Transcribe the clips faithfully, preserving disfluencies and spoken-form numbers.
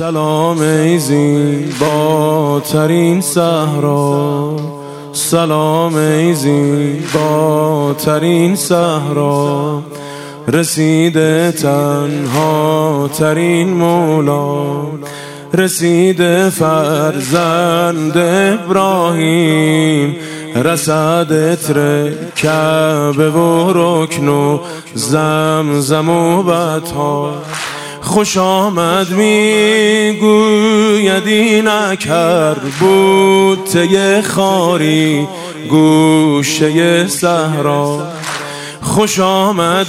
سلام ای زیباترین صحرا، سلام ای زیباترین صحرا، رسیده تنها ترین مولا، رسیده فرزند ابراهیم، رسد عطر کعبه و رکن و زمزم و بطحا. خوش آمد میگوید اینک بوته خاری گوشه صحرا. خوش آمد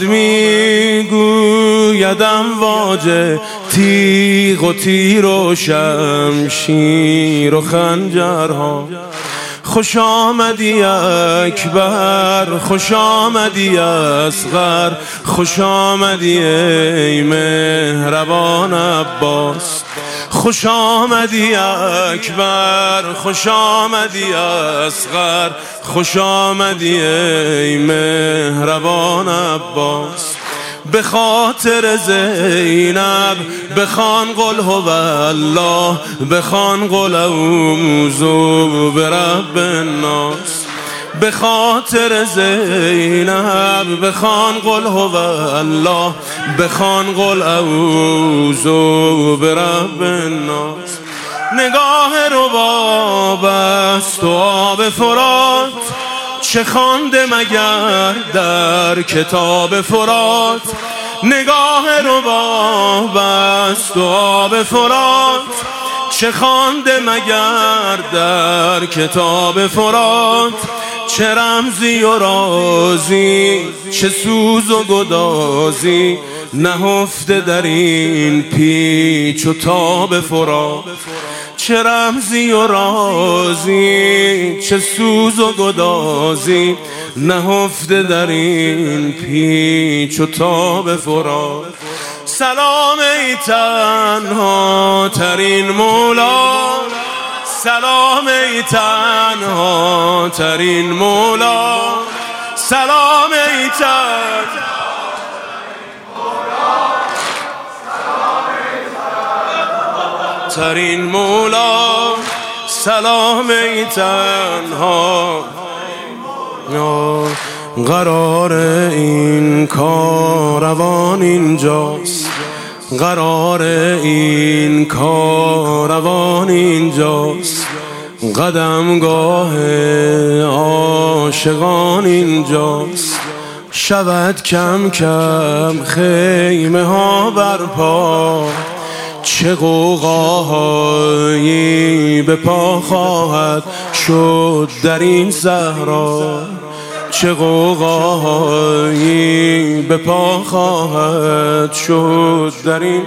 میگوید امواج تیغ و تیر و شمشیر و خنجرها. خوش آمدی اکبر، خوش آمدی اصغر، خوش آمدی ای مهربان عباس. خوش آمدی اکبر، خوش آمدی اصغر، خوش آمدی ای مهربان عباس. به خاطر زینب بخوان قل هو الله، بخوان قل اعوذ برب الناس. به خاطر زینب بخوان قل هو الله، بخوان قل اعوذ برب الناس. نگاه رباب است و آب فرات، چه خوانده مگر در کتاب فرات. نگاه رباب است و آب فرات، چه خوانده مگر در کتاب فرات. چه رمزی و رازی، چه سوز و گدازی، نهفته در این پیچ و تاب فرات. چه رمزی و رازی، چه سوز و گدازی، نهفته در این پیچ و تاب فرات. سلام ای تنها ترین مولا، سلام ای تنها ترین مولا، سلام ای تنها ترین مولا، سلام ای تنها. قرار این کاروان اینجاست، قرار این کاروان اینجاست، قدمگاه عاشقان اینجاست. شود کم کم خیمه ها برپا، چه غوغاهایی به پا خواهد شد در این صحرا، چه غوغاهایی به پا خواهد شد در این.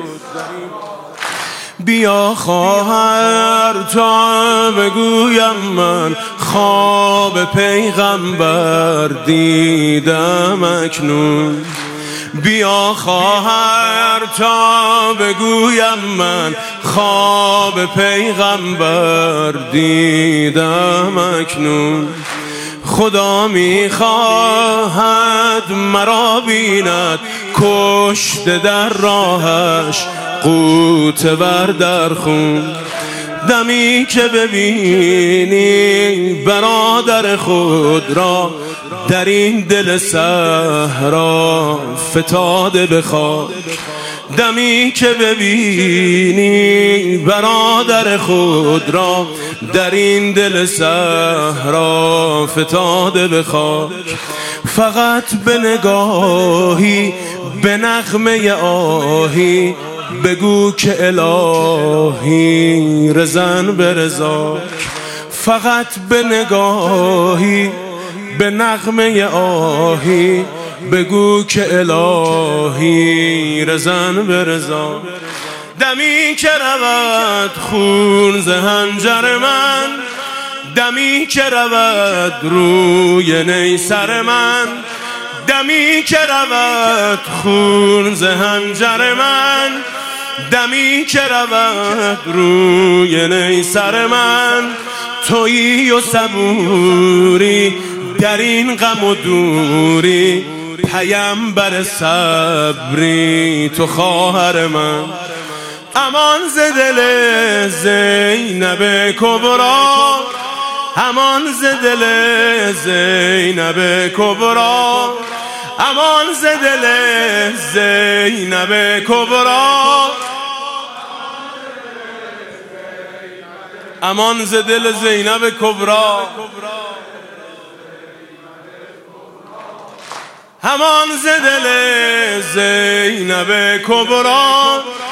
بیا خواهر تا بگویم من خواب پیغمبر دیدم اکنون. بیا خواهر تا بگویم من خواب پیغمبر دیدم اکنون. خدا میخواهد مرا بیند کشته در راهش غوطه در خون. دمی که ببینی برادر خود را در این دل صحرا فتاده به خاک. دمی که ببینی برادر خود را در این دل صحرا فتاده به خاک. فقط به نگاهی به نغمه آهی بگو که الهی رزن به رضاک. فقط به نگاهی به نغمه آهی بگو که الهی رزن به رضاک. دمی که رود خون ز حنجر من، دمی که رود روی نیسر من، دمی که رود خون ز حنجر من، دمی که رود روی نیسر من. تویی و صبوری در این غم و دوری، پیامبر صبری تو خواهر من. امان ز دل زینب کبرا، امان ز دل زینب کبرا، امان ز دل زینب کبرا، امان ز دل زینب کبرا، امان ز دل زینب کبرا.